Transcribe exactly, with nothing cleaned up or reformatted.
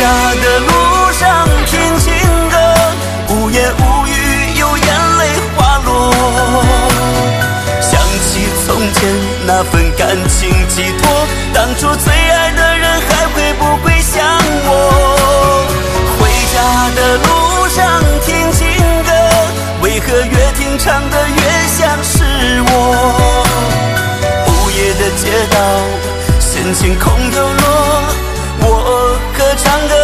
家的路上听情歌，无言无语有眼泪滑落，想起从前那份感情寄托，当初最爱的人还会不会想我？回家的路上听情歌，为何越听唱得越像是我？午夜的街道，深情空又落，我歌唱歌